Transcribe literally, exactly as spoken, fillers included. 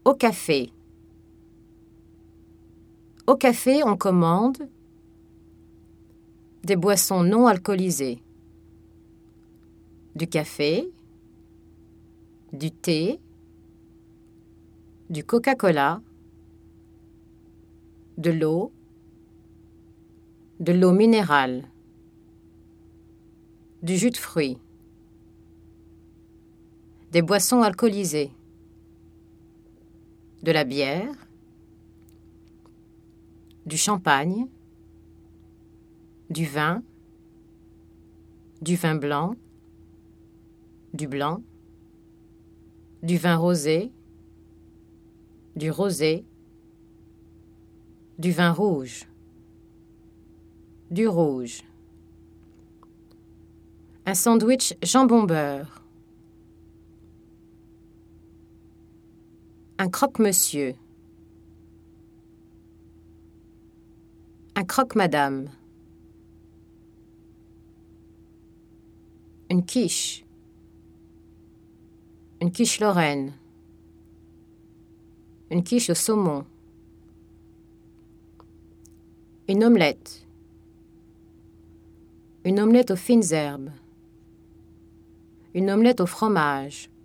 Au café. Au café, on commande des boissons non alcoolisées. Du café, du thé, du Coca-Cola, de l'eau, de l'eau minérale, du jus de fruits, des boissons alcoolisées, de la bière, du champagne, du vin, du vin blanc, du blanc, du vin rosé, du rosé, du vin rouge, du rouge. Un sandwich jambon-beurre. Un croque-monsieur. Un croque-madame. Une quiche. Une quiche lorraine. Une quiche au saumon. Une omelette. Une omelette aux fines herbes. Une omelette au fromage.